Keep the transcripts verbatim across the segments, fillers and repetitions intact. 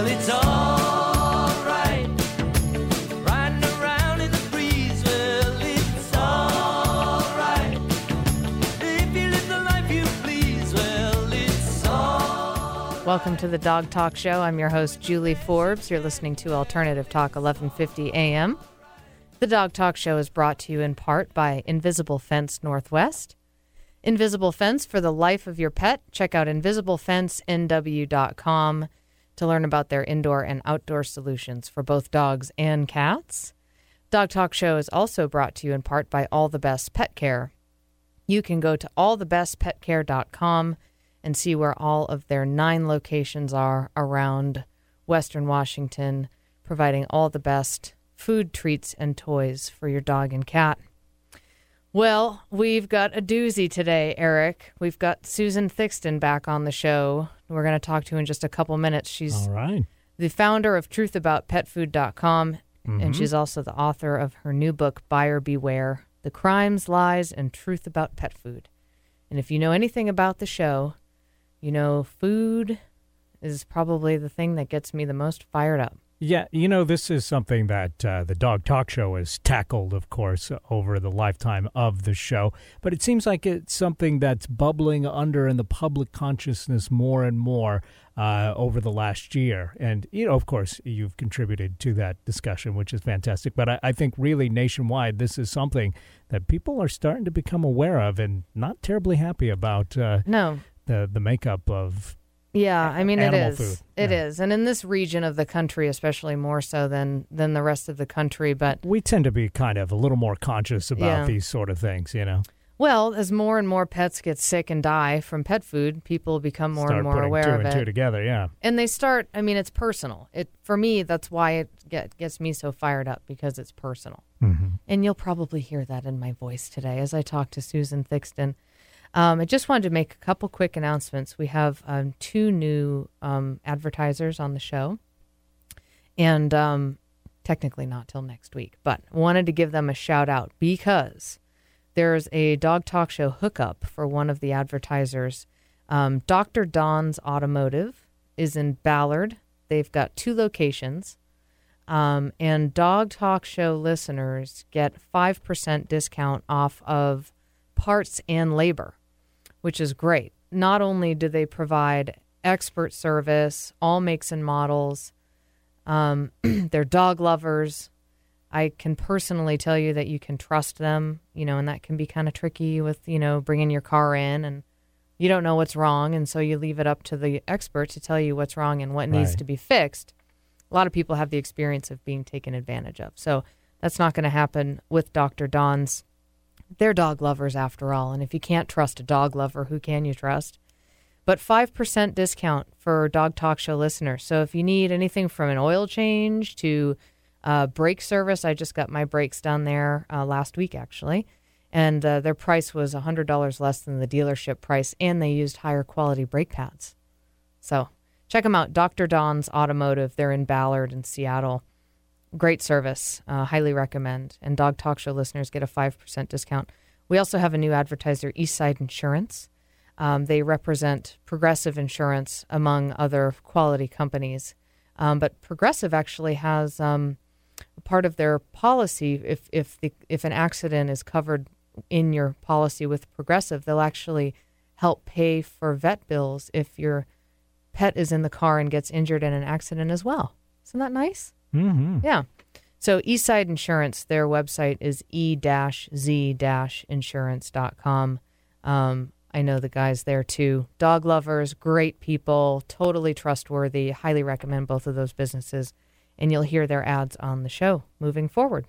well, it's all right. Riding around in the breeze, well, it's all right. If you live the life you please, well, it's all right. Welcome to the Dog Talk Show. I'm your host, Julie Forbes. You're listening to Alternative Talk, eleven fifty A M. The Dog Talk Show is brought to you in part by Invisible Fence Northwest. Invisible Fence for the life of your pet. Check out invisible fence n w dot com to learn about their indoor and outdoor solutions for both dogs and cats. Dog Talk Show is also brought to you in part by All the Best Pet Care. You can go to all the best pet care dot com and see where all of their nine locations are around Western Washington, providing all the best food, treats, and toys for your dog and cat. Well, we've got a doozy today, Eric. We've got Susan Thixton back on the show. We're going to talk to in just a couple minutes. She's All right. the founder of truth about pet food dot com, Mm-hmm. and she's also the author of her new book, Buyer Beware, The Crimes, Lies, and Truth About Pet Food. And if you know anything about the show, you know food is probably the thing that gets me the most fired up. Yeah, you know, this is something that uh, the Dog Talk Show has tackled, of course, over the lifetime of the show. But it seems like it's something that's bubbling under in the public consciousness more and more uh, over the last year. And, you know, of course, you've contributed to that discussion, which is fantastic. But I, I think really nationwide, this is something that people are starting to become aware of and not terribly happy about uh, No. the, the makeup of Yeah, I mean, it animal is. food. It Yeah. is. And in this region of the country, especially more so than, than the rest of the country. But, We tend to be kind of a little more conscious about Yeah. these sort of things, you know. well, as more and more pets get sick and die from pet food, people become more Start and more putting aware two of and it. two together, yeah. And they start, I mean, it's personal. It For me, that's why it get, gets me so fired up, because it's personal. Mm-hmm. And you'll probably hear that in my voice today as I talk to Susan Thixton. Um, I just wanted to make a couple quick announcements. We have um, two new um, advertisers on the show, and um, technically not till next week, but wanted to give them a shout out because there's a Dog Talk Show hookup for one of the advertisers. Um, Doctor Don's Automotive is in Ballard. They've got two locations, um, and Dog Talk Show listeners get five percent discount off of parts and labor, which is great. Not only do they provide expert service, all makes and models, um, they're dog lovers. I can personally tell you that you can trust them, you know, and that can be kind of tricky with, you know, bringing your car in and you don't know what's wrong, and so you leave it up to the expert to tell you what's wrong and what needs Right. to be fixed. A lot of people have the experience of being taken advantage of. So that's not going to happen with Doctor Don's. They're dog lovers after all, and if you can't trust a dog lover, who can you trust? But five percent discount for Dog Talk Show listeners. So if you need anything from an oil change to uh, brake service, I just got my brakes done there uh, last week, actually, and uh, their price was one hundred dollars less than the dealership price, and they used higher quality brake pads. So check them out, Doctor Don's Automotive. They're in Ballard and Seattle. Great service. Uh, highly recommend. And Dog Talk Show listeners get a five percent discount. We also have a new advertiser, Eastside Insurance. Um, they represent Progressive Insurance among other quality companies. Um, but Progressive actually has um, a part of their policy, if if the, if an accident is covered in your policy with Progressive, they'll actually help pay for vet bills if your pet is in the car and gets injured in an accident as well. Isn't that nice? Mm-hmm. Yeah. So Eastside Insurance, their website is e z insurance dot com. Um, I know the guys there too. Dog lovers, great people, totally trustworthy. Highly recommend both of those businesses. And you'll hear their ads on the show moving forward.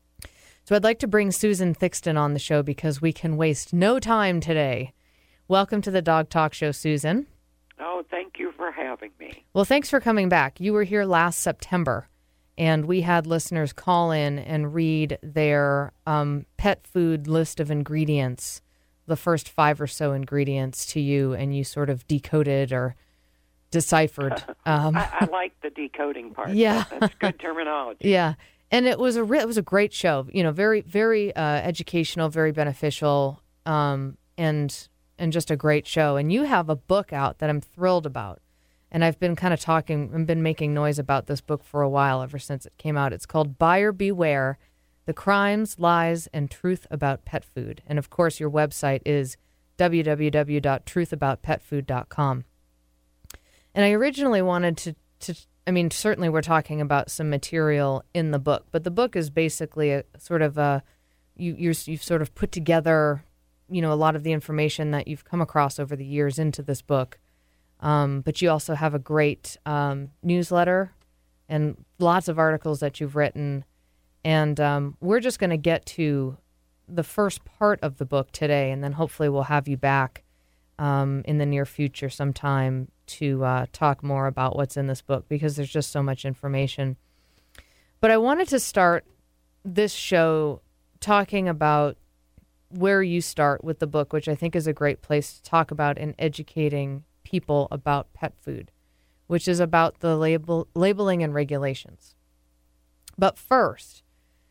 So I'd like to bring Susan Thixton on the show because we can waste no time today. Welcome to the Dog Talk Show, Susan. Oh, thank you for having me. Well, thanks for coming back. You were here last September, and we had listeners call in and read their um, pet food list of ingredients, the first five or so ingredients to you, and you sort of decoded or deciphered. Um, I, I like the decoding part. Yeah. That- That's good terminology. yeah. And it was a re- it was a great show, you know, very, very uh, educational, very beneficial, um, and and just a great show. And you have a book out that I'm thrilled about. And I've been kind of talking and been making noise about this book for a while, ever since it came out. It's called Buyer Beware, The Crimes, Lies, and Truth About Pet Food. And, of course, your website is w w w dot truth about pet food dot com. And I originally wanted to, to, I mean, certainly we're talking about some material in the book, but the book is basically a sort of a, you, you're, you've sort of put together, you know, a lot of the information that you've come across over the years into this book. Um, but you also have a great um, newsletter and lots of articles that you've written. And um, we're just going to get to the first part of the book today, and then hopefully we'll have you back um, in the near future sometime to uh, talk more about what's in this book, because there's just so much information. But I wanted to start this show talking about where you start with the book, which I think is a great place to talk about in educating people about pet food, which is about the label labeling and regulations. But first,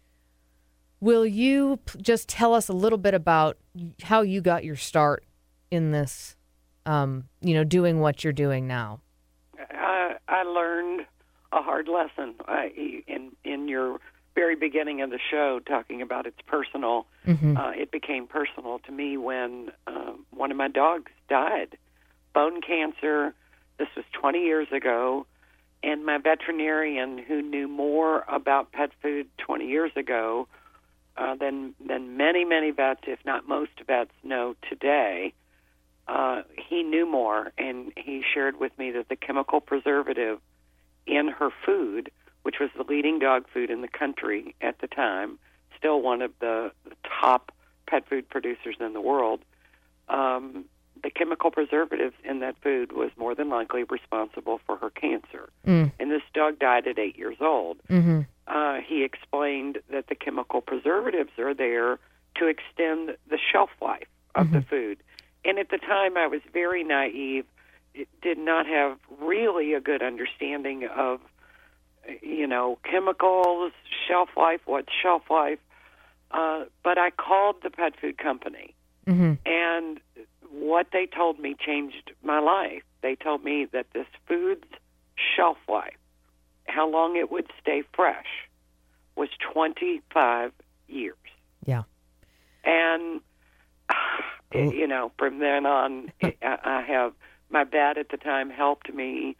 will you p- just tell us a little bit about how you got your start in this, um, you know, doing what you're doing now? I, I learned a hard lesson I, in in your very beginning of the show, talking about it's personal. Mm-hmm. Uh, it became personal to me when um, one of my dogs died, bone cancer. This was twenty years ago, and my veterinarian, who knew more about pet food twenty years ago uh, than than many many vets, if not most vets, know today. Uh, he knew more, and he shared with me that the chemical preservative in her food, which was the leading dog food in the country at the time, still one of the, the top pet food producers in the world, um, the chemical preservatives in that food was more than likely responsible for her cancer. Mm. And this dog died at eight years old. Mm-hmm. Uh, he explained that the chemical preservatives are there to extend the shelf life of Mm-hmm. the food. And at the time, I was very naive, it did not have really a good understanding of, you know, chemicals, shelf life, what's shelf life. Uh, but I called the pet food company, Mm-hmm. and what they told me changed my life. They told me that this food's shelf life, how long it would stay fresh, was twenty-five years. Yeah. And, you know, from then on, I have, my dad at the time helped me.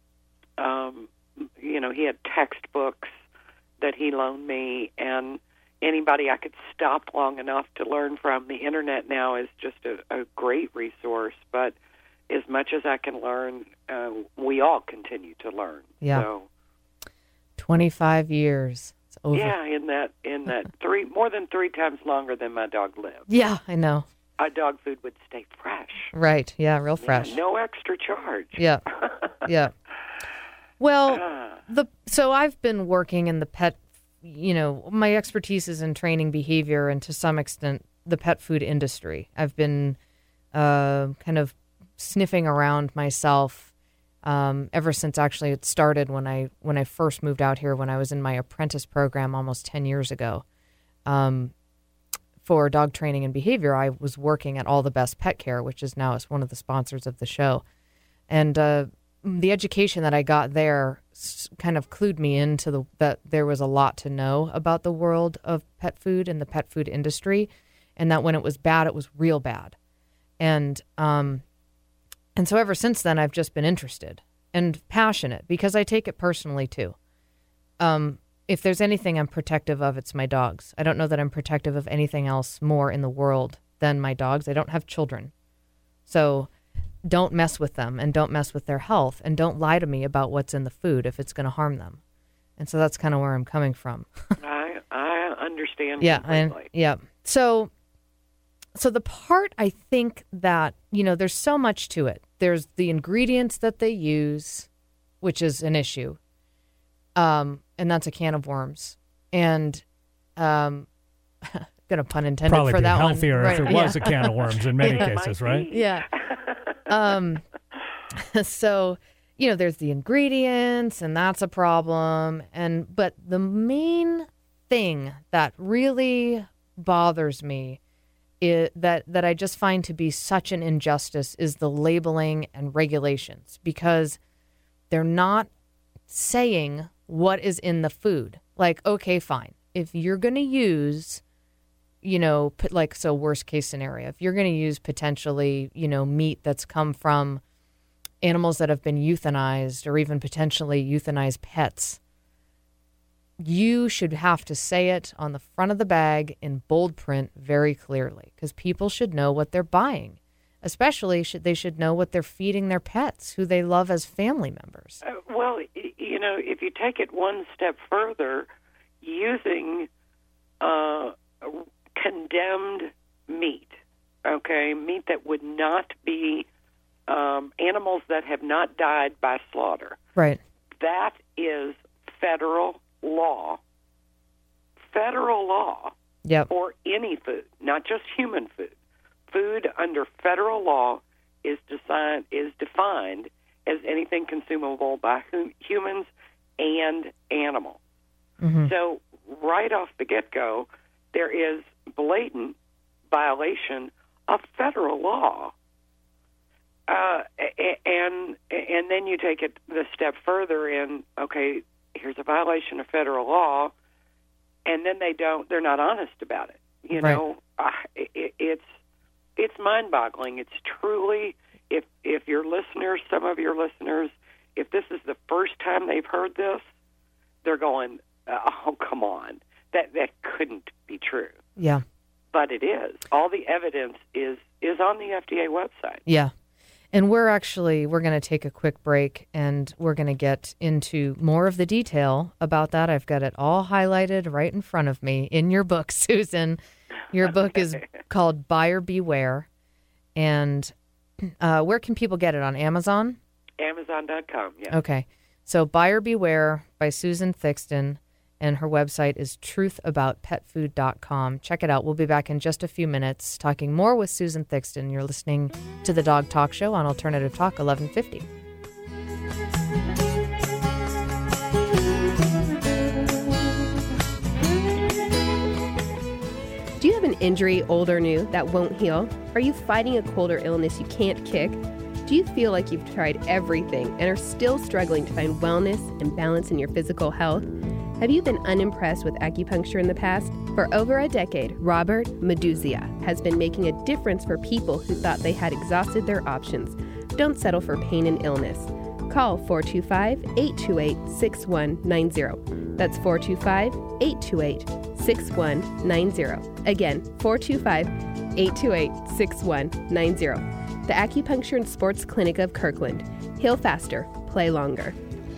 Um, you know, he had textbooks that he loaned me, and anybody I could stop long enough to learn from. The Internet now is just a, a great resource, but as much as I can learn, uh, we all continue to learn. Yeah. So, twenty-five years. It's over. yeah, in that in that three more than three times longer than my dog lived. Yeah, I know. Our dog food would stay fresh. Right. Yeah, real fresh. Yeah, no extra charge. Yeah. Yeah. Well, Ah. the so I've been working in the pet, you know, my expertise is in training behavior and to some extent the pet food industry. I've been uh, kind of sniffing around myself um, ever since actually it started when I when I first moved out here when I was in my apprentice program almost ten years ago. Um, for dog training and behavior, I was working at All the Best Pet Care, which is now one of the sponsors of the show. And uh, the education that I got there s- kind of clued me into the that there was a lot to know about the world of pet food and the pet food industry, and that when it was bad, it was real bad. And um, and so ever since then, I've just been interested and passionate because I take it personally too. Um, if there's anything I'm protective of, it's my dogs. I don't know that I'm protective of anything else more in the world than my dogs. I don't have children. So don't mess with them and don't mess with their health and don't lie to me about what's in the food if it's going to harm them. And so that's kind of where I'm coming from. I I understand yeah, completely. I, yeah. So so the part I think that, you know, there's so much to it. There's the ingredients that they use, which is an issue. Um, and that's a can of worms. And um, gonna pun intended Probably for be that healthier one. if Right, it was yeah. a can of worms in many It cases, might right? be. Yeah. Um, so, you know, there's the ingredients and that's a problem. And, but the main thing that really bothers me is that, that I just find to be such an injustice is the labeling and regulations, because they're not saying what is in the food. Like, okay, fine. If you're going to use, you know, put like, so worst case scenario, if you're going to use potentially, you know, meat that's come from animals that have been euthanized or even potentially euthanized pets, you should have to say it on the front of the bag in bold print very clearly, because people should know what they're buying. Especially, should they should know what they're feeding their pets, who they love as family members. Uh, well, you know, if you take it one step further, using uh, condemned meat, okay, meat that would not be um, animals that have not died by slaughter. Right. That is federal law. Federal law Yep. for any food, not just human food. Food under federal law is defined is defined as anything consumable by hum- humans and animals. Mm-hmm. So right off the get-go, there is blatant violation of federal law. Uh, and and then you take it the step further in, okay, here's a violation of federal law, and then they don't, they're not honest about it. You Right. know, uh, it, it's it's mind-boggling. It's truly, if if your listeners, some of your listeners, if this is the first time they've heard this, they're going, oh, come on, that that couldn't be true. Yeah. But it is. All the evidence is is on the F D A website. Yeah. And we're actually, we're going to take a quick break, and we're going to get into more of the detail about that. I've got it all highlighted right in front of me in your book, Susan. Your book is called Buyer Beware. And uh, where can people get it? On Amazon? Amazon dot com, yeah. Okay. So Buyer Beware by Susan Thixton, and her website is truth about pet food dot com. Check it out. We'll be back in just a few minutes talking more with Susan Thixton. You're listening to The Dog Talk Show on Alternative Talk eleven fifty. Do you have an injury, old or new, that won't heal? Are you fighting a cold or illness you can't kick? Do you feel like you've tried everything and are still struggling to find wellness and balance in your physical health? Have you been unimpressed with acupuncture in the past? For over a decade, Robert Meduzia has been making a difference for people who thought they had exhausted their options. Don't settle for pain and illness. Call four two five, eight two eight, six one nine zero. That's four two five, eight two eight, six one nine zero. Again, four two five, eight two eight, six one nine zero. The Acupuncture and Sports Clinic of Kirkland. Heal faster, play longer.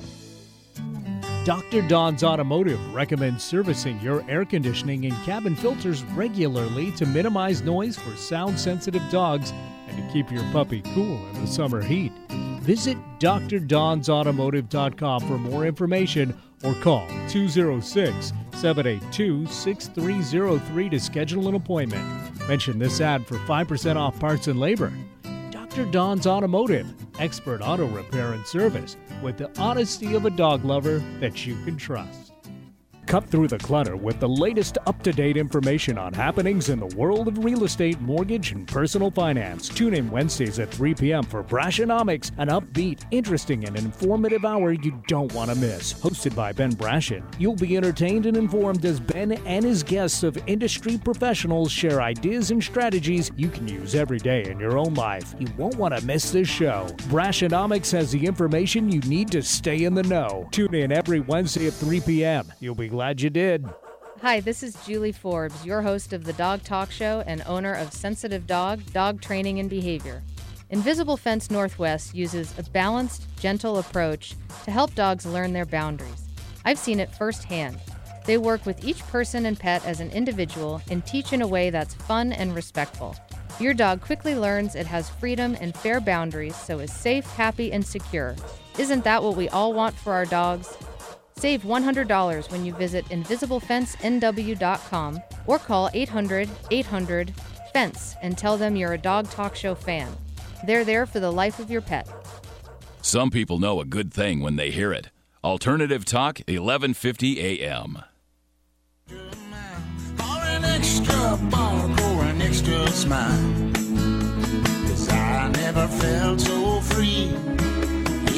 Doctor Don's Automotive recommends servicing your air conditioning and cabin filters regularly to minimize noise for sound-sensitive dogs and to keep your puppy cool in the summer heat. Visit D R Dons Automotive dot com for more information or call two oh six, seven eight two, six three oh three to schedule an appointment. Mention this ad for five percent off parts and labor. Doctor Don's Automotive, expert auto repair and service with the honesty of a dog lover that you can trust. Cut through the clutter with the latest up-to-date information on happenings in the world of real estate, mortgage, and personal finance. Tune in Wednesdays at three p.m. for Brashonomics, an upbeat, interesting, and informative hour you don't want to miss. Hosted by Ben Brashen, you'll be entertained and informed as Ben and his guests of industry professionals share ideas and strategies you can use every day in your own life. You won't want to miss this show. Brashonomics has the information you need to stay in the know. Tune in every Wednesday at three p.m. You'll be glad you did. Hi, this is Julie Forbes, your host of the Dog Talk Show and owner of Sensitive Dog, Dog Training and Behavior. Invisible Fence Northwest uses a balanced, gentle approach to help dogs learn their boundaries. I've seen it firsthand. They work with each person and pet as an individual and teach in a way that's fun and respectful. Your dog quickly learns it has freedom and fair boundaries, so is safe, happy, and secure. Isn't that what we all want for our dogs? Save one hundred dollars when you visit invisible fence N W dot com or call eight hundred, eight hundred, FENCE and tell them you're a Dog Talk Show fan. They're there for the life of your pet. Some people know a good thing when they hear it. Alternative Talk, eleven fifty a.m. Or an extra bark or an extra smile. 'Cause I never felt so free.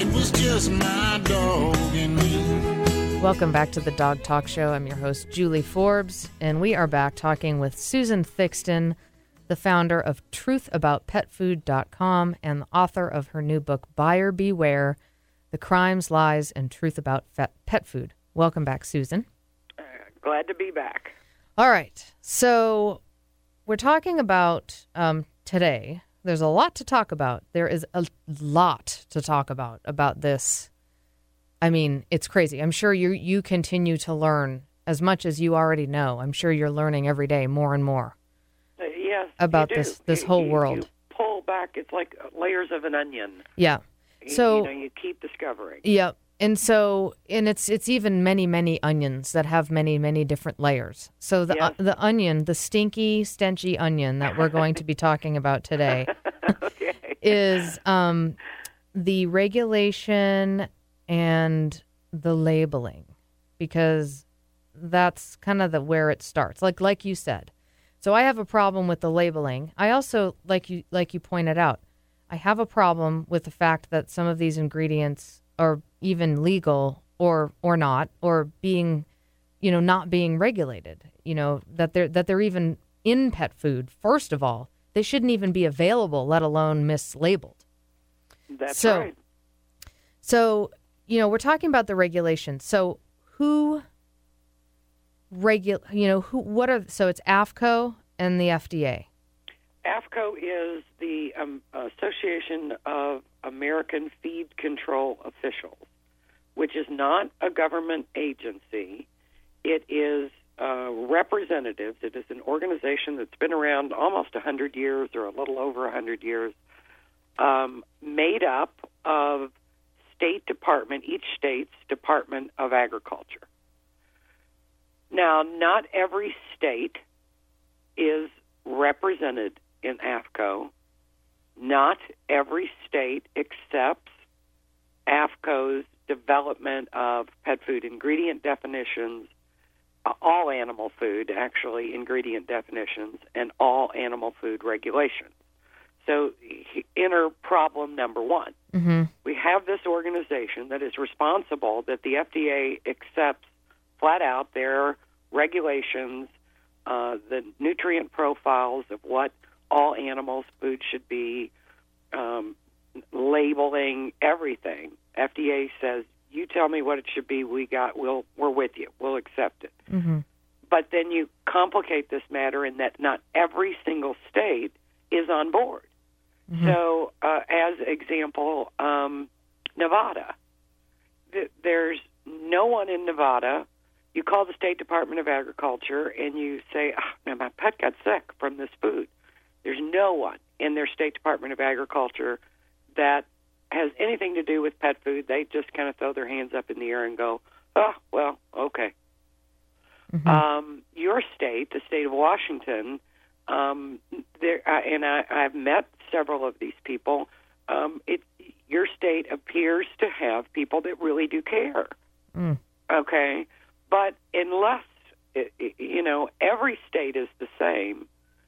It was just my dog and me. Welcome back to the Dog Talk Show. I'm your host, Julie Forbes, and we are back talking with Susan Thixton, the founder of truth about pet food dot com and the author of her new book, Buyer Beware, The Crimes, Lies, and Truth About Fet- Pet Food. Welcome back, Susan. Uh, glad to be back. All right. So we're talking about um, today. There's a lot to talk about. There is a lot to talk about, about this. I mean, it's crazy. I'm sure you you continue to learn as much as you already know. I'm sure you're learning every day more and more. Uh, yes, about you do. this this You- whole you- world. You pull back. It's like layers of an onion. Yeah. You- So you know, you keep discovering. yeah, and so and it's it's even many many onions that have many many different layers. So the Yes. uh, the onion, the stinky, stenchy onion that we're going to be talking about today, Okay. is um, the regulation and the labeling, because that's kind of the where it starts. Like like you said. So I have a problem with the labeling. I also, like you like you pointed out, I have a problem with the fact that some of these ingredients are even legal or or not, or being, you know, not being regulated. You know, that they're that they're even in pet food. First of all, they shouldn't even be available, let alone mislabeled. That's So- right. So, you know, we're talking about the regulations. So who regu you know, who what are so it's AAFCO and the F D A. AAFCO is the um, Association of American Feed Control Officials, which is not a government agency. It is uh, representatives. It is an organization that's been around almost one hundred years or a little over one hundred years, um, made up of State Department, each state's Department of Agriculture. Now, not every state is represented in AAFCO. Not every state accepts AAFCO's development of pet food ingredient definitions, uh, all animal food, actually, ingredient definitions, and all animal food regulations. So he- enter problem number one. Mm-hmm. We have this organization that is responsible that the F D A accepts flat out their regulations, uh, the nutrient profiles of what all animals' food should be, um, labeling, everything. F D A says, you tell me what it should be, we got, we'll, we're with you, we'll accept it. Mm-hmm. But then you complicate this matter in that not every single state is on board. Mm-hmm. So, uh, as example, um, Nevada, th- there's no one in Nevada. You call the State Department of Agriculture and you say, oh, now my pet got sick from this food. There's no one in their State Department of Agriculture that has anything to do with pet food. They just kind of throw their hands up in the air and go, oh, well, okay. Mm-hmm. Um, your state, the state of Washington, um, there, uh, and I, I've met several of these people. Um, it, your state appears to have people that really do care. Mm. Okay, but unless it, it, you know every state is the same,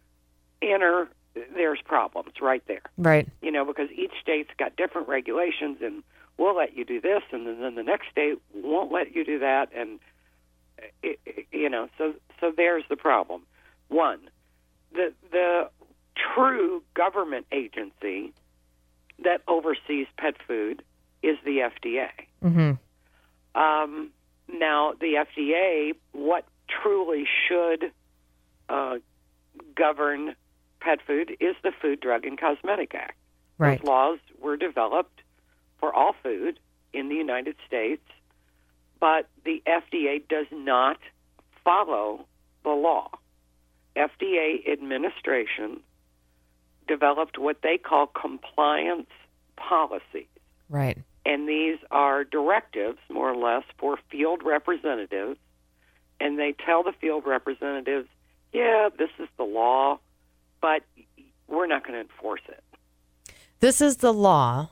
enter there's problems right there. Right. You know, because each state's got different regulations, and we'll let you do this, and then, then the next state won't let you do that, and it, it, you know, so so there's the problem. One, the the true government agency that oversees pet food is the F D A. Mm-hmm. Um, now, the F D A, what truly should uh, govern pet food is the Food, Drug, and Cosmetic Act. Right. Those laws were developed for all food in the United States, but the F D A does not follow the law. F D A administration developed what they call compliance policies. Right. And these are directives, more or less, for field representatives. And they tell the field representatives, yeah, this is the law, but we're not going to enforce it. This is the law,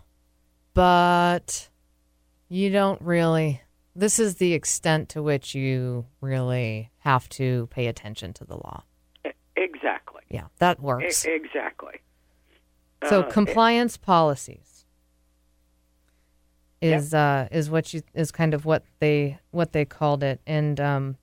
but you don't really, this is the extent to which you really have to pay attention to the law. Exactly. Yeah, that works. E- exactly. So Uh, compliance policies. is uh, is what you is kind of what they what they called it. And um,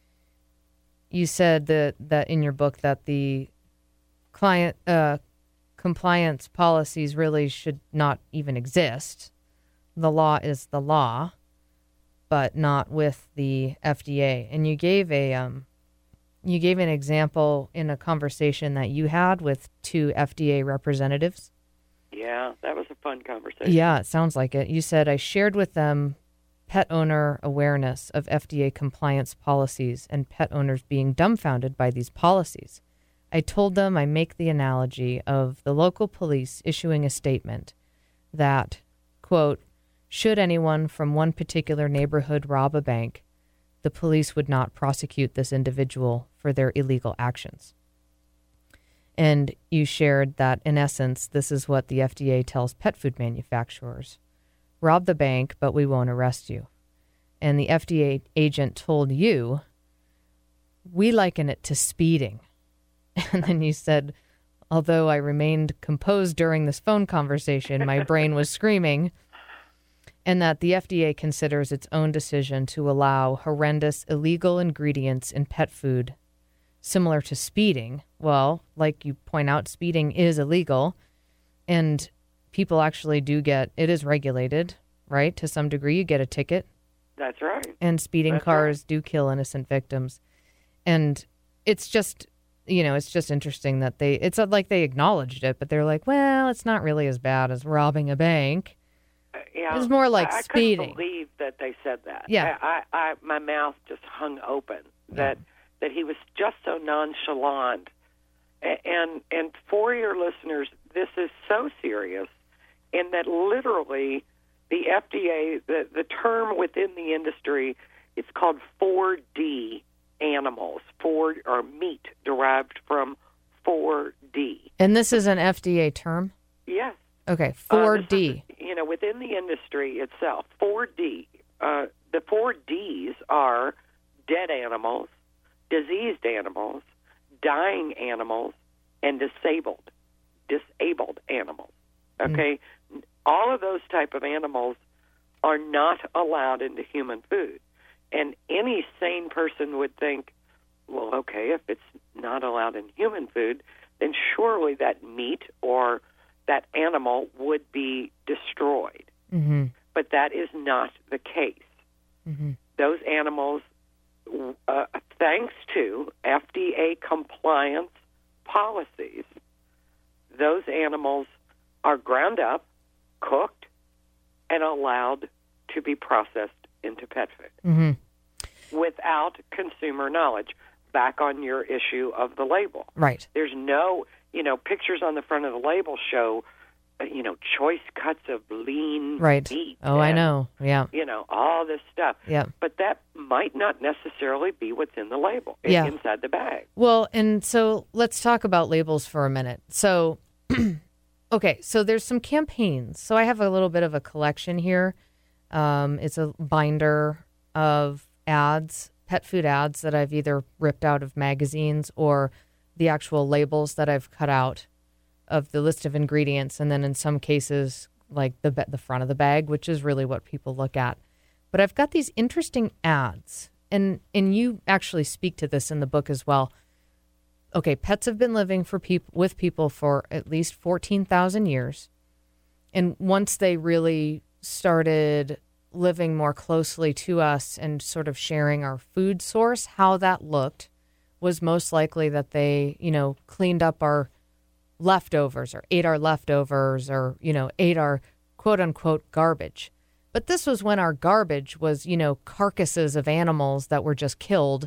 you said that that in your book that the client uh, compliance policies really should not even exist. The law is the law, but not with the F D A. And you gave a um, you gave an example in a conversation that you had with two F D A representatives. Yeah, that was a fun conversation. Yeah, it sounds like it. You said, I shared with them pet owner awareness of F D A compliance policies and pet owners being dumbfounded by these policies. I told them I make the analogy of the local police issuing a statement that, quote, should anyone from one particular neighborhood rob a bank, the police would not prosecute this individual for their illegal actions. And you shared that, in essence, this is what the F D A tells pet food manufacturers. Rob the bank, but we won't arrest you. And the F D A agent told you, we liken it to speeding. And then you said, although I remained composed during this phone conversation, my brain was screaming. And that the F D A considers its own decision to allow horrendous illegal ingredients in pet food similar to speeding. Well, like you point out, speeding is illegal, and people actually do get, it is regulated, right? To some degree, you get a ticket. That's right. And speeding That's cars right. do kill innocent victims. And it's just, you know, it's just interesting that they, it's like they acknowledged it, but they're like, well, it's not really as bad as robbing a bank. Uh, yeah, It's more like I, I speeding. couldn't believe that they said that. Yeah. I, I, I my mouth just hung open. That that he was just so nonchalant. And, and and for your listeners, this is so serious, in that literally the F D A, the the term within the industry, it's called four D animals, four or meat derived from four D. And this is an F D A term? Yes. Okay, Uh, four this D. is, you know, within the industry itself, four D. Uh, the four Ds are dead animals, diseased animals, dying animals, and disabled, disabled animals. Okay, mm. all of those type of animals are not allowed into human food, and any sane person would think, well, okay, if it's not allowed in human food, then surely that meat or that animal would be destroyed. Mm-hmm. But that is not the case. Mm-hmm. Those animals, uh, thanks to F D A compliance policies, those animals are ground up, cooked, and allowed to be processed into pet food Mm-hmm. without consumer knowledge. Back on your issue of the label. Right. There's no, you know, pictures on the front of the label show, uh, you know, choice cuts of lean Right. meat. Oh, I and, know. Yeah. You know, all this stuff. Yeah. But that might not necessarily be what's in the label, in- Yeah. inside the bag. Well, and so let's talk about labels for a minute. So, okay, so there's some campaigns. So I have a little bit of a collection here. Um, it's a binder of ads, pet food ads that I've either ripped out of magazines or the actual labels that I've cut out of the list of ingredients. And then in some cases, like the the front of the bag, which is really what people look at. But I've got these interesting ads, and, and you actually speak to this in the book as well. Okay, pets have been living for peop- with people for at least fourteen thousand years. And once they really started living more closely to us and sort of sharing our food source, how that looked was most likely that they, you know, cleaned up our leftovers or ate our leftovers or, you know, ate our quote unquote garbage. But this was when our garbage was, you know, carcasses of animals that were just killed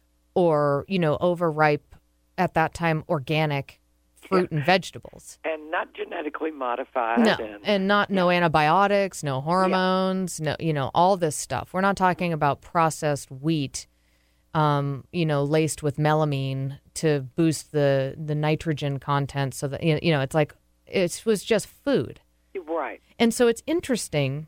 or, you know, overripe at that time organic fruit Yeah. and vegetables. And not genetically modified. No, And, and not no antibiotics, no hormones, no, you know, all this stuff. We're not talking about processed wheat, um, you know, laced with melamine to boost the the nitrogen content. So that, you know, it's like it was just food. right. And so it's interesting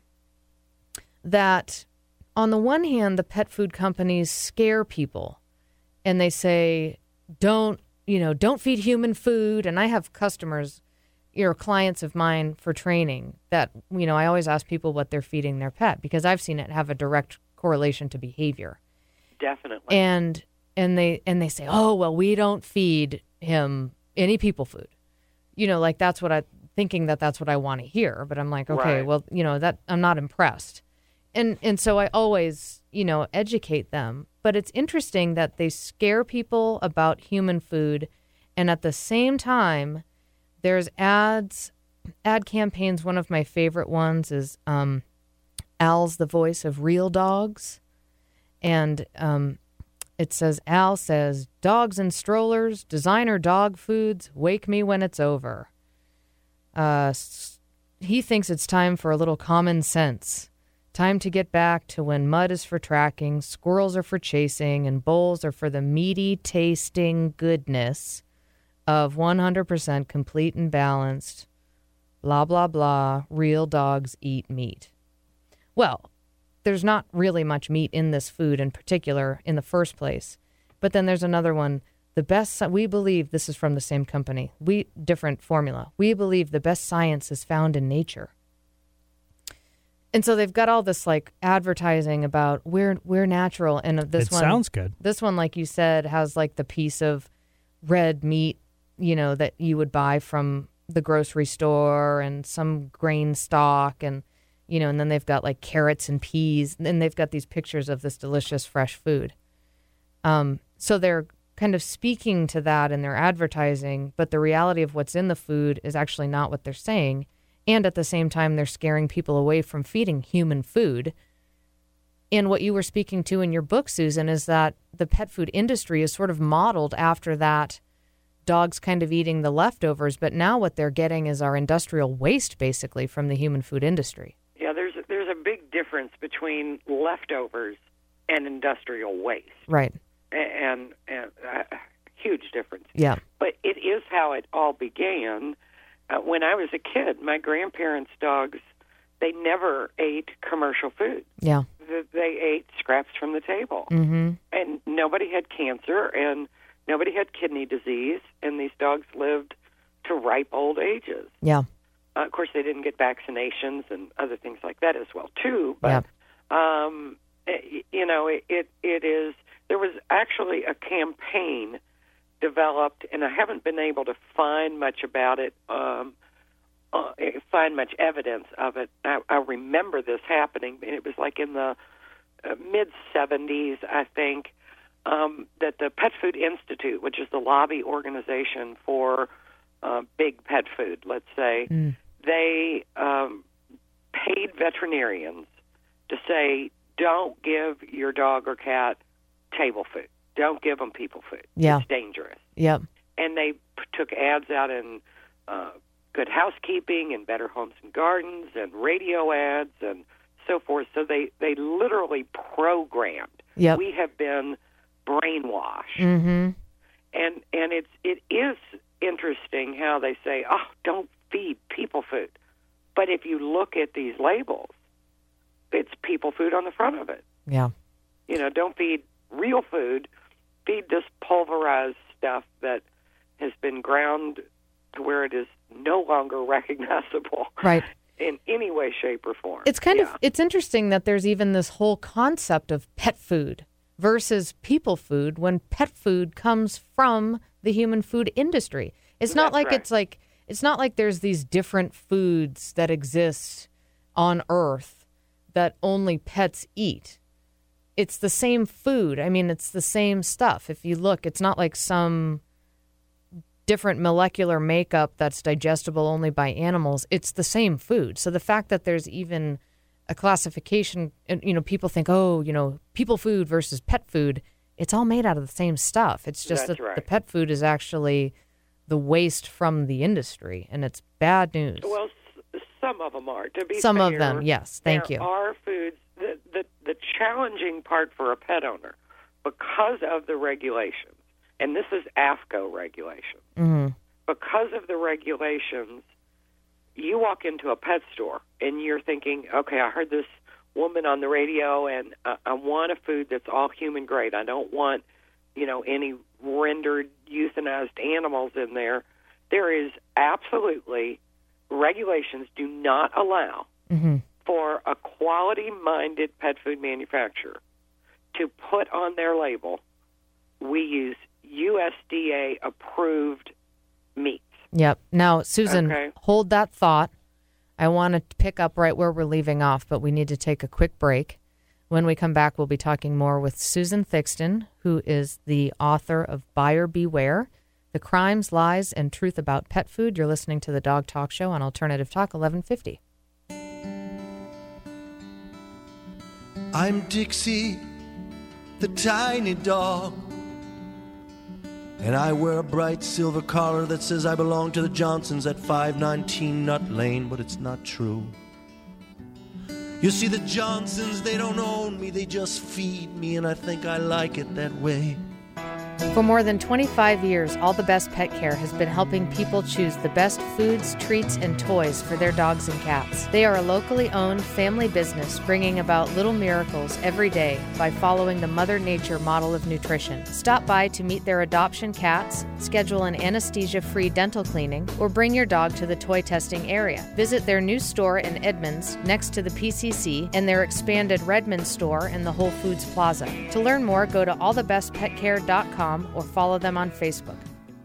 that on the one hand, the pet food companies scare people and they say, don't, you know, don't feed human food. And I have customers, you know, clients of mine for training that, you know, I always ask people what they're feeding their pet because I've seen it have a direct correlation to behavior. Definitely. And and they and they say, oh, well, we don't feed him any people food. You know, like that's what I thinking that that's what I want to hear. But I'm like, okay, Right. well, you know, that I'm not impressed. And and so I always, you know, educate them. But it's interesting that they scare people about human food. And at the same time, there's ads, ad campaigns. One of my favorite ones is um, Al's the voice of Real Dogs. And um, it says, Al says, dogs and strollers, designer dog foods, wake me when it's over. Uh, s- he thinks it's time for a little common sense. Time to get back to when mud is for tracking, squirrels are for chasing, and bowls are for the meaty tasting goodness of one hundred percent complete and balanced, blah, blah, blah, real dogs eat meat. Well, there's not really much meat in this food in particular in the first place. But then there's another one. The best, we believe, this is from the same company, we different formula. We believe the best science is found in nature. And so they've got all this like advertising about we're we're natural, and this It one sounds good. This one, like you said, has like the piece of red meat, you know, that you would buy from the grocery store, and some grain stock, and you know, and then they've got like carrots and peas, and then they've got these pictures of this delicious fresh food. Um, so they're kind of speaking to that in their advertising, but the reality of what's in the food is actually not what they're saying. And at the same time, they're scaring people away from feeding human food. And what you were speaking to in your book, Susan, is that the pet food industry is sort of modeled after that, dogs kind of eating the leftovers. But now what they're getting is our industrial waste, basically, from the human food industry. Yeah, there's a, there's a big difference between leftovers and industrial waste. Right. And, and a huge difference. Yeah. But it is how it all began. Uh, when I was a kid, my grandparents' dogs, they never ate commercial food. Yeah. Th- They ate scraps from the table. Mm-hmm. And nobody had cancer, and nobody had kidney disease, and these dogs lived to ripe old ages. Yeah. Uh, of course, they didn't get vaccinations and other things like that as well, too. But, um, it, you know, it, it, it is, there was actually a campaign developed, and I haven't been able to find much about it, um, uh, find much evidence of it. I, I remember this happening, and it was like in the uh, mid-seventies, I think, um, that the Pet Food Institute, which is the lobby organization for uh, big pet food, let's say, Mm. they um, paid veterinarians to say, don't give your dog or cat table food. Don't give them people food. Yeah. It's dangerous. Yep. And they p- took ads out in uh, Good Housekeeping and Better Homes and Gardens and radio ads and so forth. So they, they literally programmed. Yep. We have been brainwashed. Mm-hmm. And and it's it is interesting how they say, oh, don't feed people food. But if you look at these labels, it's people food on the front of it. Yeah. You know, don't feed real food. Feed this pulverized stuff that has been ground to where it is no longer recognizable Right. in any way, shape, or form. It's kind Yeah. of, it's interesting that there's even this whole concept of pet food versus people food when pet food comes from the human food industry. It's not That's like right. it's like, it's not like there's these different foods that exist on Earth that only pets eat. It's the same food. I mean, it's the same stuff. If you look, it's not like some different molecular makeup that's digestible only by animals. It's the same food. So the fact that there's even a classification, and, you know, people think, oh, you know, people food versus pet food, it's all made out of the same stuff. It's just That's that right. the pet food is actually the waste from the industry, and it's bad news. Well, s- some of them are. To be Some fair, of them, yes. Thank there you. are foods. The, the, the challenging part for a pet owner, because of the regulations, and this is A F C O regulations, Mm-hmm. because of the regulations, you walk into a pet store and you're thinking, okay, I heard this woman on the radio, and uh, I want a food that's all human grade. I don't want, you know, any rendered, euthanized animals in there. There is absolutely regulations do not allow Mm-hmm. for a quality-minded pet food manufacturer to put on their label, we use U S D A-approved meats. Yep. Now, Susan, Okay. hold that thought. I want to pick up right where we're leaving off, but we need to take a quick break. When we come back, we'll be talking more with Susan Thixton, who is the author of Buyer Beware, The Crimes, Lies, and Truth About Pet Food. You're listening to the Dog Talk Show on Alternative Talk eleven fifty. I'm Dixie, the tiny dog, and I wear a bright silver collar that says I belong to the Johnsons at five nineteen Nut Lane, but it's not true. You see, the Johnsons, they don't own me, they just feed me, and I think I like it that way. For more than twenty-five years, All the Best Pet Care has been helping people choose the best foods, treats, and toys for their dogs and cats. They are a locally owned family business bringing about little miracles every day by following the Mother Nature model of nutrition. Stop by to meet their adoption cats, schedule an anesthesia-free dental cleaning, or bring your dog to the toy testing area. Visit their new store in Edmonds next to the P C C and their expanded Redmond store in the Whole Foods Plaza. To learn more, go to all the best pet care dot com or follow them on Facebook.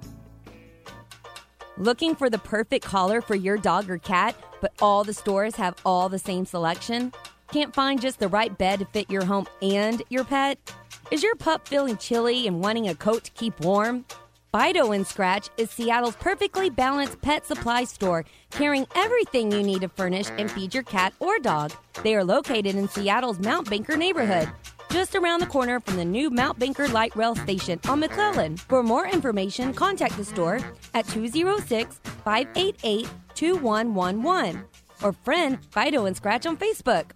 Looking for the perfect collar for your dog or cat, but all the stores have all the same selection? Can't find just the right bed to fit your home and your pet? Is your pup feeling chilly and wanting a coat to keep warm? Fido and Scratch is Seattle's perfectly balanced pet supply store, carrying everything you need to furnish and feed your cat or dog. They are located in Seattle's Mount Banker neighborhood, just around the corner from the new Mount Banker Light Rail Station on McClellan. For more information, contact the store at two oh six, five eight eight, two one one one or friend Fido and Scratch on Facebook.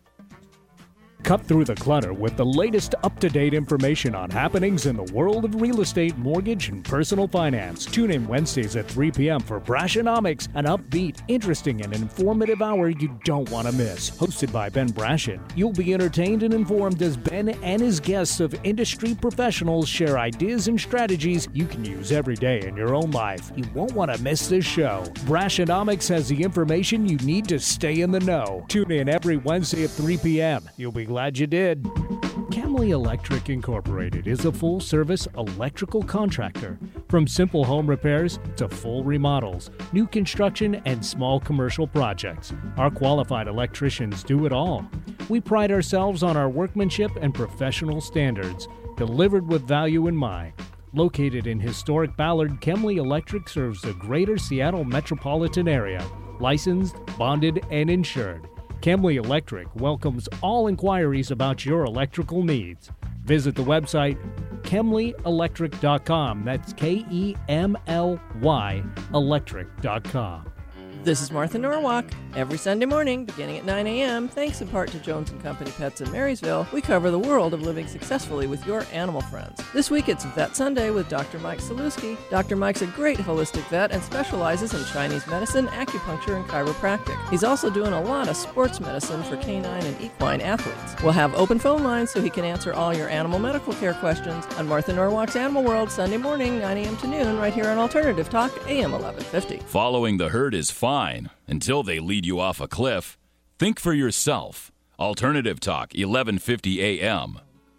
Cut through the clutter with the latest up-to-date information on happenings in the world of real estate, mortgage, and personal finance. Tune in Wednesdays at three p.m. for Brashonomics, an upbeat, interesting, and informative hour you don't want to miss. Hosted by Ben Brashen, you'll be entertained and informed as Ben and his guests of industry professionals share ideas and strategies you can use every day in your own life. You won't want to miss this show. Brashonomics has the information you need to stay in the know. Tune in every Wednesday at three p.m. You'll be glad you did. Camley Electric Incorporated is a full-service electrical contractor. From simple home repairs to full remodels, new construction, and small commercial projects, our qualified electricians do it all. We pride ourselves on our workmanship and professional standards, delivered with value in mind. Located in historic Ballard, Camley Electric serves the greater Seattle metropolitan area, licensed, bonded, and insured. Camley Electric welcomes all inquiries about your electrical needs. Visit the website Kemley Electric dot com. That's K E M L Y electric dot com. This is Martha Norwalk. Every Sunday morning, beginning at nine a.m., thanks in part to Jones and Company Pets in Marysville, we cover the world of living successfully with your animal friends. This week, it's Vet Sunday with Doctor Mike Saluski. Doctor Mike's a great holistic vet and specializes in Chinese medicine, acupuncture, and chiropractic. He's also doing a lot of sports medicine for canine and equine athletes. We'll have open phone lines so he can answer all your animal medical care questions on Martha Norwalk's Animal World, Sunday morning, nine a.m. to noon, right here on Alternative Talk, A M eleven fifty. Following the herd is fine until they lead you off a cliff. Think for yourself. Alternative Talk, eleven fifty A M.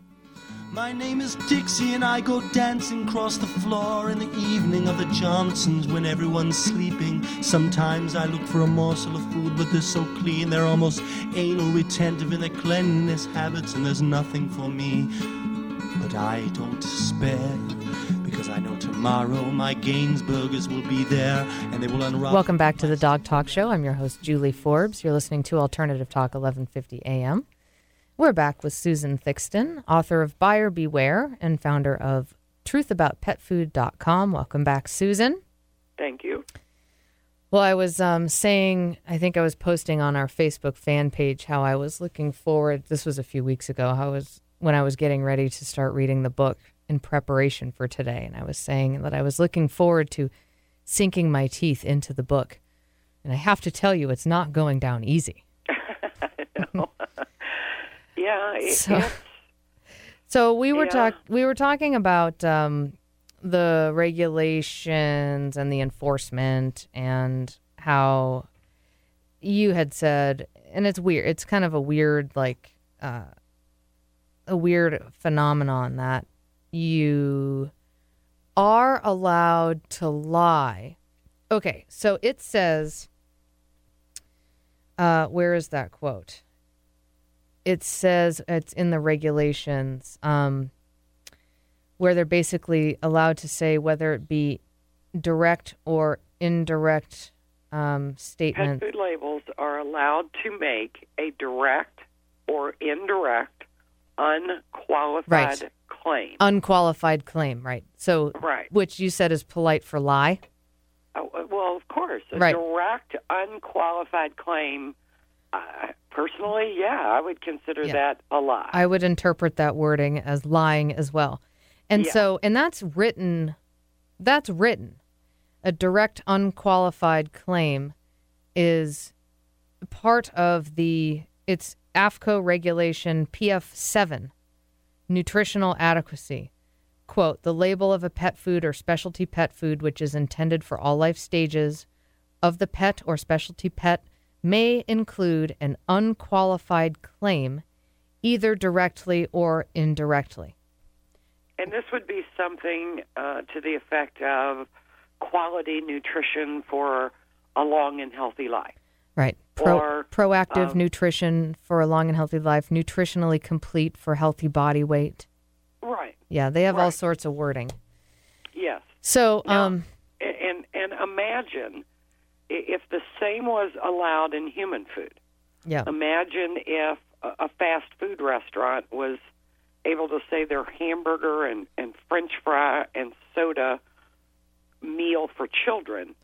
My name is Dixie and I go dancing across the floor in the evening of the Johnsons when everyone's sleeping. Sometimes I look for a morsel of food, but they're so clean, they're almost anal retentive in their cleanliness habits, and there's nothing for me. But I don't despair, because I know tomorrow my Gainsburgers will be there and they will unwrap. Welcome back to the Dog Talk Show. I'm your host, Julie Forbes. You're listening to Alternative Talk, eleven fifty A M. We're back with Susan Thixton, author of Buyer Beware and founder of truth about pet food dot com. Welcome back, Susan. Thank you. Well, I was um, saying, I think I was posting on our Facebook fan page how I was looking forward. This was a few weeks ago. How I was when I was getting ready to start reading the book in preparation for today. And I was saying that I was looking forward to sinking my teeth into the book. And I have to tell you, it's not going down easy. No. Yeah. It, so, it's, so we were yeah. talk we were talking about um, the regulations and the enforcement and how you had said, and it's weird. It's kind of a weird, like, uh, a weird phenomenon that you are allowed to lie. Okay, so it says, uh, where is that quote? It says it's in the regulations, um, where they're basically allowed to say whether it be direct or indirect um, statement. Pet food labels are allowed to make a direct or indirect unqualified right. claim. Unqualified claim, right. So, right. which you said is polite for lie? Oh, well, of course. A right. direct unqualified claim, uh, personally, yeah, I would consider yeah. that a lie. I would interpret that wording as lying as well. And yeah. so, and that's written, that's written. A direct unqualified claim is part of the, it's A F C O regulation P F seven, nutritional adequacy. Quote, the label of a pet food or specialty pet food which is intended for all life stages of the pet or specialty pet may include an unqualified claim, either directly or indirectly. And this would be something uh, to the effect of quality nutrition for a long and healthy life. Right. Pro- or, proactive um, nutrition for a long and healthy life, nutritionally complete for healthy body weight. Right. Yeah, they have right. all sorts of wording. Yes. So, now, um, and and imagine if the same was allowed in human food. Yeah. Imagine if a, a fast food restaurant was able to say their hamburger and, and French fry and soda meal for children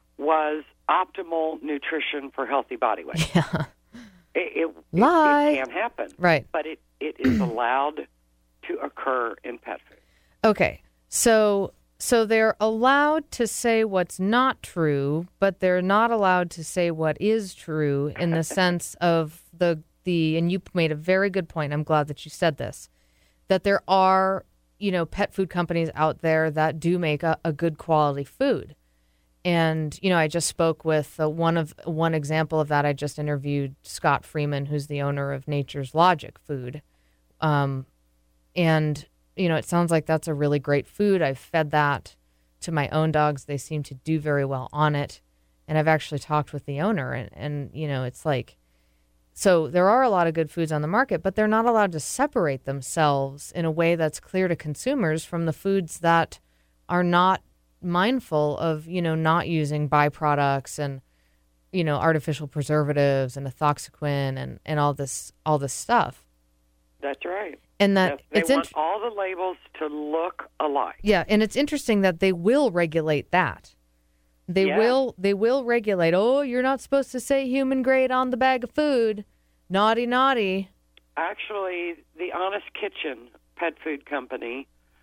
was optimal nutrition for healthy body weight. Yeah. It, it, Lie. it, it can happen. Right. But it, it is allowed to occur in pet food. Okay. So so they're allowed to say what's not true, but they're not allowed to say what is true in the sense of the the and you made a very good point. I'm glad that you said this. That there are, you know, pet food companies out there that do make a, a good quality food. And, you know, I just spoke with uh, one of one example of that. I just interviewed Scott Freeman, who's the owner of Nature's Logic Food. Um, and, you know, it sounds like that's a really great food. I've fed that to my own dogs. They seem to do very well on it. And I've actually talked with the owner. And, and, you know, it's like, so there are a lot of good foods on the market, but they're not allowed to separate themselves in a way that's clear to consumers from the foods that are not mindful of, you know, not using byproducts and, you know, artificial preservatives and ethoxyquin and, and all this all this stuff. That's right. And that yes, they it's want int- all the labels to look alike. Yeah, and it's interesting that they will regulate that. They yeah. will they will regulate, oh, you're not supposed to say human grade on the bag of food. Naughty, naughty. Actually, the Honest Kitchen pet food company,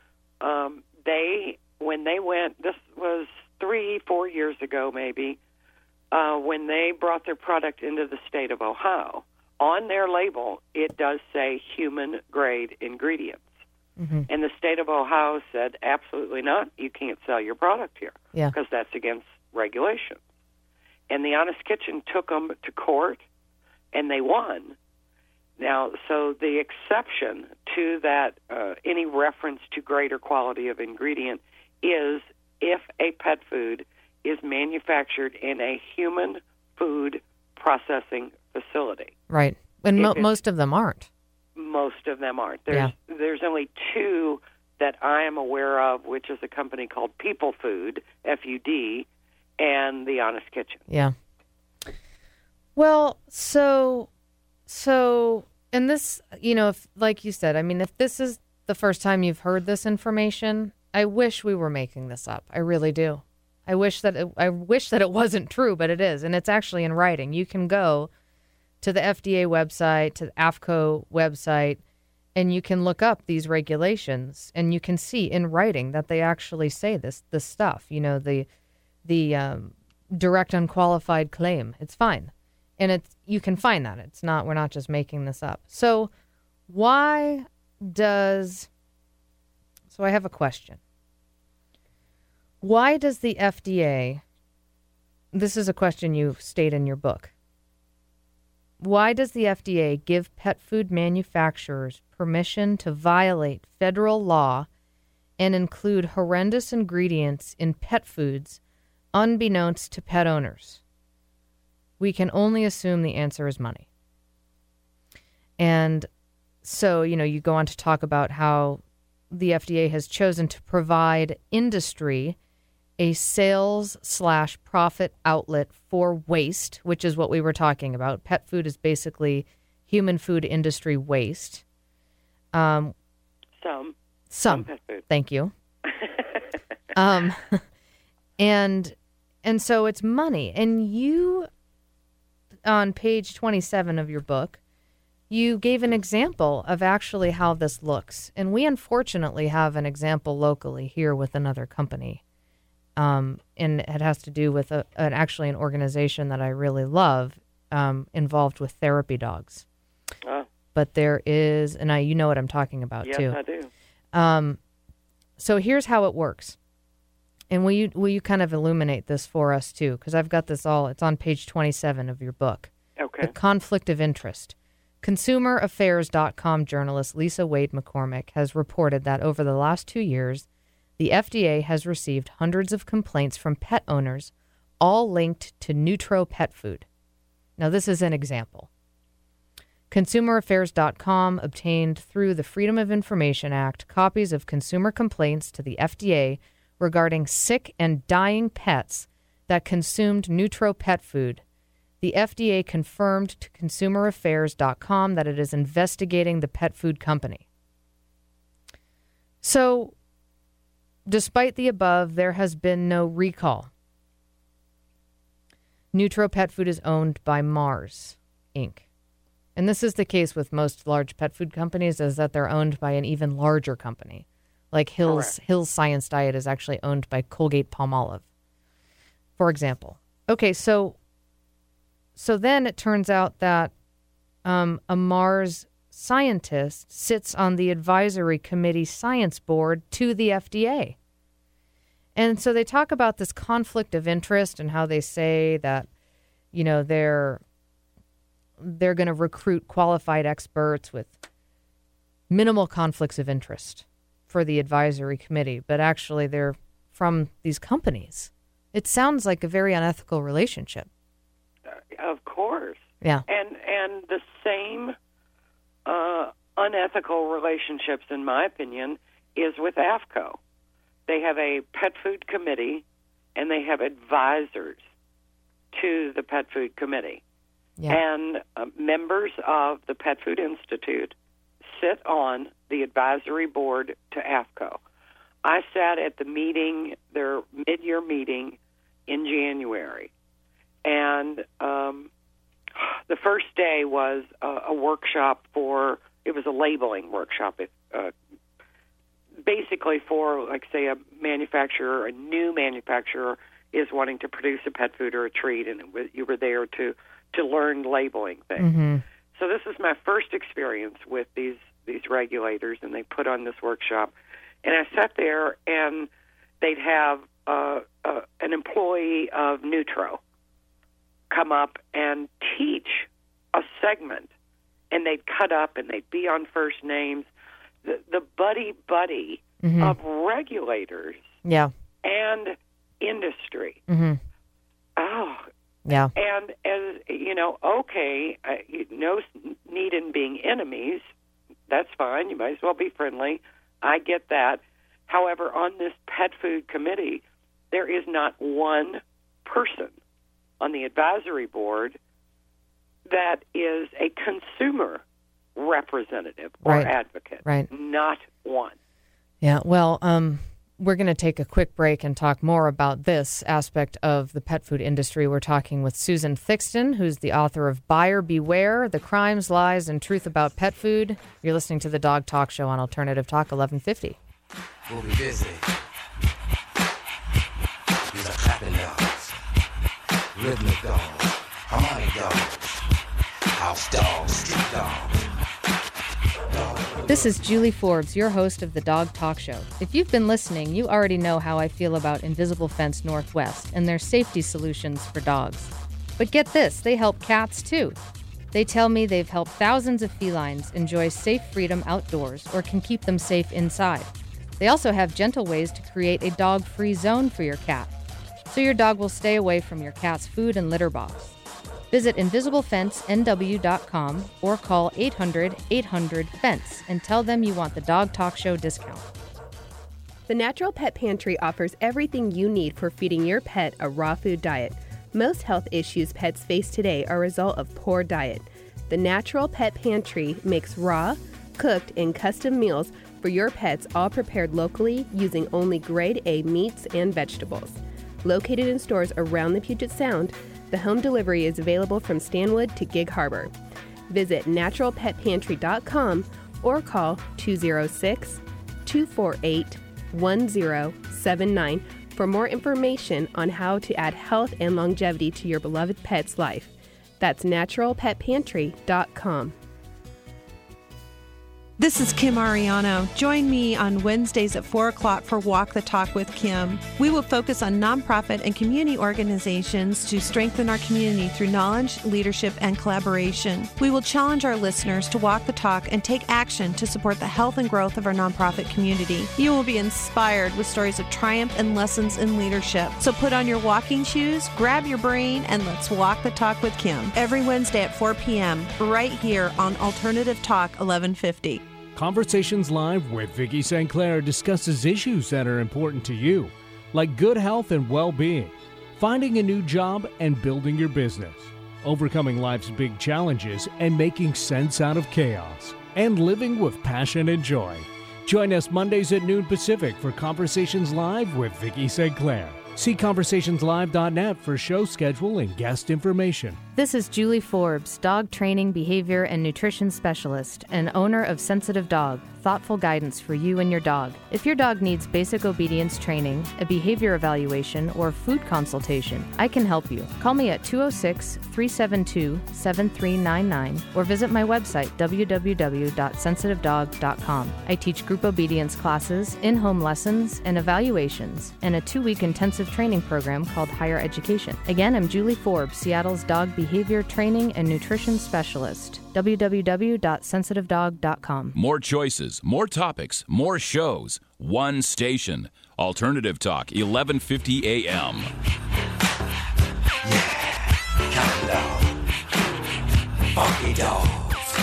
um, they when they went, this was three, four years ago maybe, uh, when they brought their product into the state of Ohio, on their label, it does say human-grade ingredients. Mm-hmm. And the state of Ohio said, absolutely not, you can't sell your product here, yeah. because that's against regulations. And the Honest Kitchen took them to court, and they won. Now, so the exception to that, uh, any reference to greater quality of ingredient is if a pet food is manufactured in a human food processing facility. Right. And mo- most of them aren't. Most of them aren't. There's, yeah. there's only two that I am aware of, which is a company called People Food, F U D, and the Honest Kitchen. Yeah. Well, so, so, and this, you know, if, like you said, I mean, if this is the first time you've heard this information, I wish we were making this up. I really do. I wish that it, I wish that it wasn't true, but it is, and it's actually in writing. You can go to the F D A website, to the A F C O website, and you can look up these regulations, and you can see in writing that they actually say this this stuff. You know, the the um, direct unqualified claim. It's fine, and it's you can find that. It's not. We're not just making this up. So why does? So I have a question. Why does the F D A, this is a question you state in your book, why does the F D A give pet food manufacturers permission to violate federal law and include horrendous ingredients in pet foods unbeknownst to pet owners? We can only assume the answer is money. And so, you know, you go on to talk about how the F D A has chosen to provide industry a sales slash profit outlet for waste, which is what we were talking about. Pet food is basically human food industry waste. Um, Some. Some. Some pet food. Thank you. um, and and so it's money. And you, on page twenty-seven of your book, you gave an example of actually how this looks. And we unfortunately have an example locally here with another company. Um, and it has to do with a, an, actually an organization that I really love, um, involved with therapy dogs. Oh. But there is, and I, you know what I'm talking about Yes, too. I do. Um, so here's how it works. And will you will you kind of illuminate this for us too? Because I've got this all. It's on page twenty-seven of your book. Okay. The conflict of interest. Consumer Affairs dot com journalist Lisa Wade McCormick has reported that over the last two years, the F D A has received hundreds of complaints from pet owners, all linked to Nutro pet food. Now, this is an example. Consumer Affairs dot com obtained through the Freedom of Information Act copies of consumer complaints to the F D A regarding sick and dying pets that consumed Nutro pet food. The F D A confirmed to Consumer Affairs dot com that it is investigating the pet food company. So, despite the above, there has been no recall. Nutro Pet Food is owned by Mars, Incorporated. And this is the case with most large pet food companies, is that they're owned by an even larger company. Like Hill's, Hill's Science Diet is actually owned by Colgate-Palmolive, for example. Okay, so so then it turns out that um, a Mars scientist sits on the advisory committee science board to the F D A. And so they talk about this conflict of interest and how they say that, you know, they're they're going to recruit qualified experts with minimal conflicts of interest for the advisory committee, but actually they're from these companies. It sounds like a very unethical relationship. Uh, of course. Yeah. And and the same uh, unethical relationships, in my opinion, is with AAFCO. They have a pet food committee, and they have advisors to the pet food committee. Yeah. And uh, members of the Pet Food Institute sit on the advisory board to AAFCO. I sat at the meeting, their mid-year meeting in January, and um, the first day was a, a workshop for, it was a labeling workshop, it, uh, basically for, like, say, a manufacturer, a new manufacturer is wanting to produce a pet food or a treat, and it was, you were there to, to learn labeling things. Mm-hmm. So this is my first experience with these, these regulators, and they put on this workshop. And I sat there, and they'd have uh, uh, an employee of Nutro come up and teach a segment, and they'd cut up, and they'd be on first names. The, the buddy-buddy mm-hmm. of regulators yeah. and industry. Mm-hmm. Oh, yeah. And, as you know, okay, uh, no need in being enemies. That's fine. You might as well be friendly. I get that. However, on this pet food committee, there is not one person on the advisory board that is a consumer representative or right. advocate. Right. Not one. Yeah. Well, um, we're going to take a quick break and talk more about this aspect of the pet food industry. We're talking with Susan Thixton, who's the author of Buyer Beware, The Crimes, Lies, and Truth About Pet Food. You're listening to the Dog Talk Show on Alternative Talk eleven fifty. We'll be busy. These are clapping dogs, rhythmic dogs, harmonic dogs, house dogs, street dogs. This is Julie Forbes, your host of the Dog Talk Show. If you've been listening, you already know how I feel about Invisible Fence Northwest and their safety solutions for dogs. But get this, they help cats too. They tell me they've helped thousands of felines enjoy safe freedom outdoors or can keep them safe inside. They also have gentle ways to create a dog-free zone for your cat, so your dog will stay away from your cat's food and litter box. Visit invisible fence N W dot com or call eight hundred eight hundred fence and tell them you want the Dog Talk Show discount. The Natural Pet Pantry offers everything you need for feeding your pet a raw food diet. Most health issues pets face today are a result of poor diet. The Natural Pet Pantry makes raw, cooked, and custom meals for your pets, all prepared locally using only grade A meats and vegetables. Located in stores around the Puget Sound, the home delivery is available from Stanwood to Gig Harbor. Visit natural pet pantry dot com or call two oh six, two four eight, one oh seven nine for more information on how to add health and longevity to your beloved pet's life. That's natural pet pantry dot com. This is Kim Ariano. Join me on Wednesdays at four o'clock for Walk the Talk with Kim. We will focus on nonprofit and community organizations to strengthen our community through knowledge, leadership, and collaboration. We will challenge our listeners to walk the talk and take action to support the health and growth of our nonprofit community. You will be inspired with stories of triumph and lessons in leadership. So put on your walking shoes, grab your brain, and let's walk the talk with Kim. Every Wednesday at four p.m. right here on Alternative Talk eleven fifty. Conversations Live with Vicki Saint Clair discusses issues that are important to you, like good health and well-being, finding a new job and building your business, overcoming life's big challenges and making sense out of chaos, and living with passion and joy. Join us Mondays at noon Pacific for Conversations Live with Vicki Saint Clair. See conversations live dot net for show schedule and guest information. This is Julie Forbes, dog training, behavior, and nutrition specialist and owner of Sensitive Dog, thoughtful guidance for you and your dog. If your dog needs basic obedience training, a behavior evaluation, or food consultation, I can help you. Call me at two oh six, three seven two, seven three nine nine or visit my website, w w w dot sensitive dog dot com. I teach group obedience classes, in-home lessons, and evaluations, and a two-week intensive training program called Higher Education. Again, I'm Julie Forbes, Seattle's dog behavior training and nutrition specialist. w w w dot sensitive dog dot com. More choices, more topics, more shows. One station. Alternative Talk, eleven fifty A M. Count dog. Funky dogs.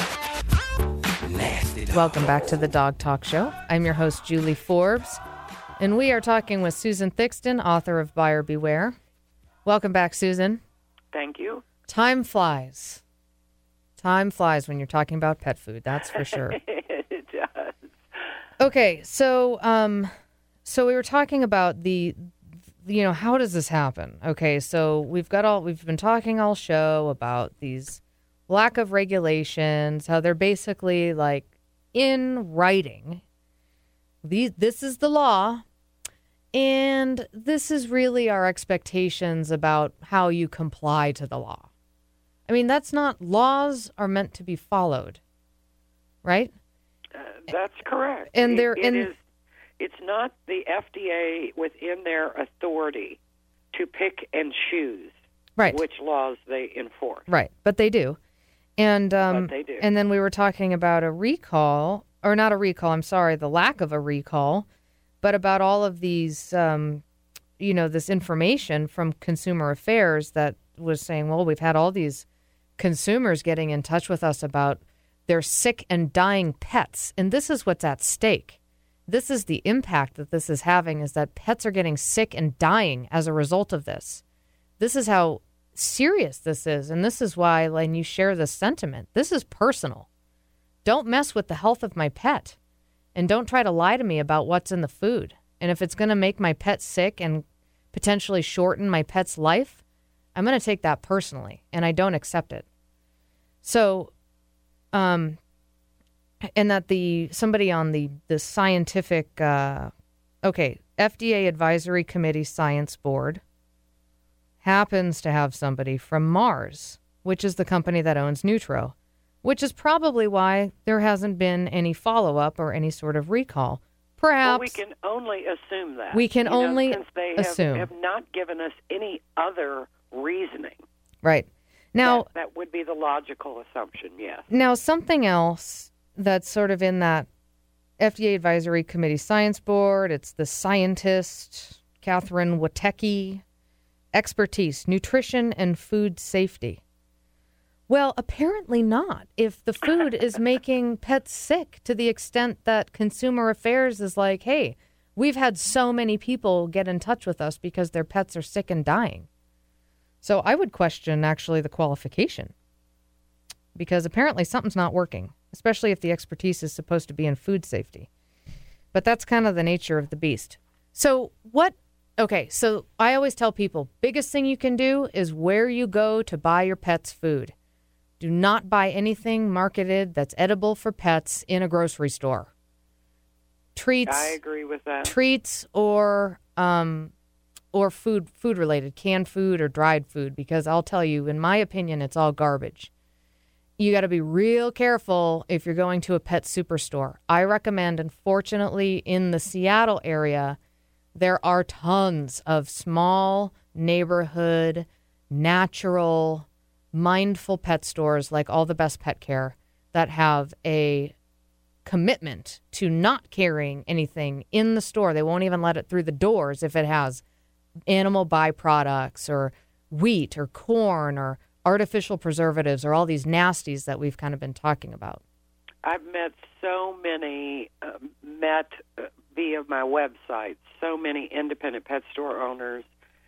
Nasty dogs. Welcome back to the Dog Talk Show. I'm your host, Julie Forbes, and we are talking with Susan Thixton, author of Buyer Beware. Welcome back, Susan. Thank you. Time flies. Time flies when you're talking about pet food, that's for sure. It does. Okay, so um, so we were talking about the, you know, how does this happen? Okay, so we've got all we've been talking all show about these lack of regulations, how they're basically like in writing. These this is the law, and this is really our expectations about how you comply to the law. I mean, that's not, laws are meant to be followed, right? Uh, that's correct. And It- they're it in. is- it's not the F D A within their authority to pick and choose Right. which laws they enforce. Right, but they do. And um, But they do. And then we were talking about a recall, or not a recall, I'm sorry, the lack of a recall, but about all of these, um, you know, this information from Consumer Affairs that was saying, well, we've had all these consumers getting in touch with us about their sick and dying pets. And this is what's at stake. This is the impact that this is having, is that pets are getting sick and dying as a result of this. This is how serious this is. And this is why, when you share this sentiment, this is personal. Don't mess with the health of my pet. And don't try to lie to me about what's in the food. And if it's going to make my pet sick and potentially shorten my pet's life, I'm going to take that personally, and I don't accept it. So, um, and that the somebody on the the scientific, uh, okay, F D A Advisory Committee Science Board happens to have somebody from Mars, which is the company that owns Nutro, which is probably why there hasn't been any follow-up or any sort of recall. Perhaps Well, we can only assume that. We can You know, only since they have, assume. have not given us any other reasoning. Right. Now, that, that would be the logical assumption, yes. Now, something else that's sort of in that F D A Advisory Committee Science Board, it's the scientist, Catherine Witecki, expertise, nutrition and food safety. Well, apparently not. If the food is making pets sick to the extent that Consumer Affairs is like, hey, we've had so many people get in touch with us because their pets are sick and dying. So I would question actually the qualification, because apparently something's not working, especially if the expertise is supposed to be in food safety. But that's kind of the nature of the beast. So what, okay, so I always tell people, biggest thing you can do is where you go to buy your pet's food. Do not buy anything marketed that's edible for pets in a grocery store. Treats. I agree with that. Treats or um, or food food related, canned food or dried food, because I'll tell you, in my opinion, it's all garbage. You got to be real careful if you're going to a pet superstore. I recommend, unfortunately, in the Seattle area, there are tons of small neighborhood, natural, mindful pet stores like All the Best Pet Care that have a commitment to not carrying anything in the store. They won't even let it through the doors if it has animal byproducts or wheat or corn or artificial preservatives or all these nasties that we've kind of been talking about. I've met so many, uh, met uh, via my website, so many independent pet store owners,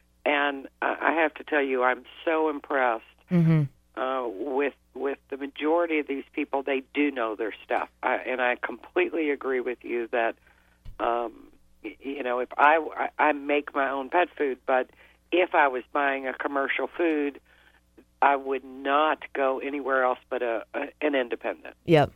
and I, I have to tell you, I'm so impressed mm-hmm. uh, with with the majority of these people. They do know their stuff, I, and I completely agree with you that, um, y- you know, if I, I I make my own pet food, but if I was buying a commercial food, I would not go anywhere else but a, a an independent. Yep.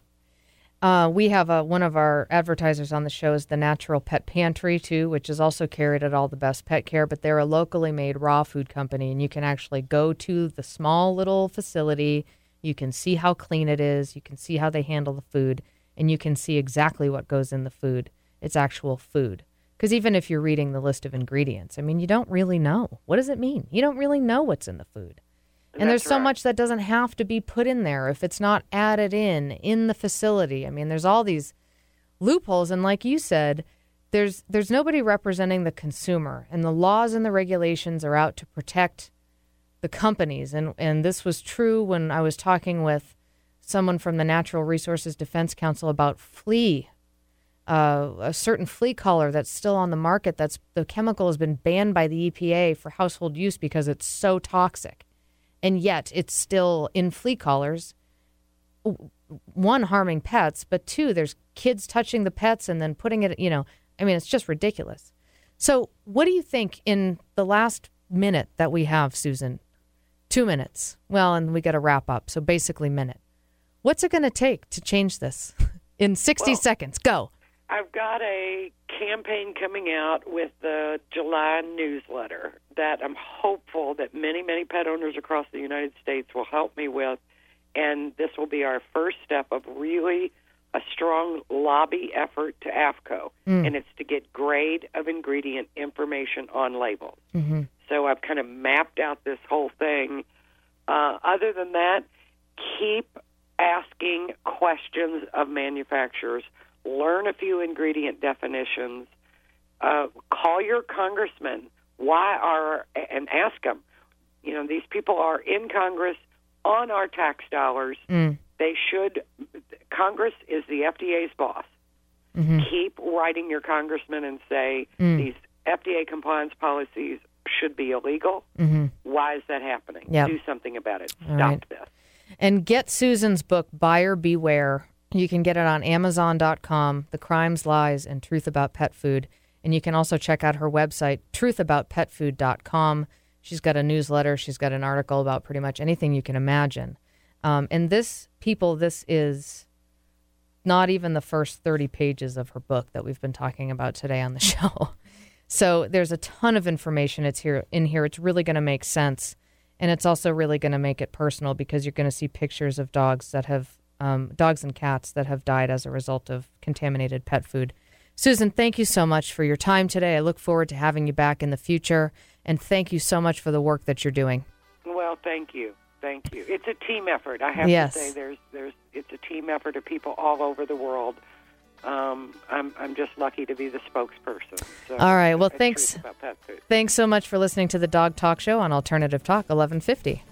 Uh, we have a, one of our advertisers on the show is the Natural Pet Pantry, too, which is also carried at All the Best Pet Care, but they're a locally made raw food company, and you can actually go to the small little facility. You can see how clean it is. You can see how they handle the food, and you can see exactly what goes in the food. It's actual food. Because even if you're reading the list of ingredients, I mean, you don't really know. What does it mean? You don't really know what's in the food. And That's there's so right. much that doesn't have to be put in there if it's not added in in the facility. I mean, there's all these loopholes. And like you said, there's there's nobody representing the consumer. And the laws and the regulations are out to protect the companies. And, and this was true when I was talking with someone from the Natural Resources Defense Council about flea, uh, a certain flea collar that's still on the market. That's the chemical has been banned by the E P A for household use because it's so toxic. And yet it's still in flea collars, one, harming pets, but two, there's kids touching the pets and then putting it, you know, I mean, it's just ridiculous. So what do you think in the last minute that we have, Susan? Two minutes. Well, and we got to wrap up. So basically minute. What's it going to take to change this in sixty Well, seconds? Go. I've got a campaign coming out with the July newsletter that I'm hopeful that many, many pet owners across the United States will help me with. And this will be our first step of really a strong lobby effort to AAFCO. Mm. And it's to get grade of ingredient information on labels. Mm-hmm. So I've kind of mapped out this whole thing. Uh, other than that, keep asking questions of manufacturers. Learn a few ingredient definitions. Uh, call your congressman. Why are and ask them. You know, these people are in Congress on our tax dollars. Mm. They should. Congress is the F D A's boss. Mm-hmm. Keep writing your congressman and say Mm. these F D A compliance policies should be illegal. Mm-hmm. Why is that happening? Yep. Do something about it. All Stop right. this. And get Susan's book, Buyer Beware. You can get it on amazon dot com, The Crimes, Lies, and Truth About Pet Food. And you can also check out her website, truth about pet food dot com. She's got a newsletter. She's got an article about pretty much anything you can imagine. Um, and this, people, this is not even the first thirty pages of her book that we've been talking about today on the show. So there's a ton of information it's here in here. It's really going to make sense. And it's also really going to make it personal because you're going to see pictures of dogs that have, um, dogs and cats that have died as a result of contaminated pet food. Susan, thank you so much for your time today. I look forward to having you back in the future. And thank you so much for the work that you're doing. Well, thank you. Thank you. It's a team effort. I have Yes. to say, there's, there's, it's a team effort of people all over the world. Um, I'm, I'm just lucky to be the spokesperson. So All right. Well, it's thanks. truth about pet food. Thanks so much for listening to the Dog Talk Show on Alternative Talk eleven fifty.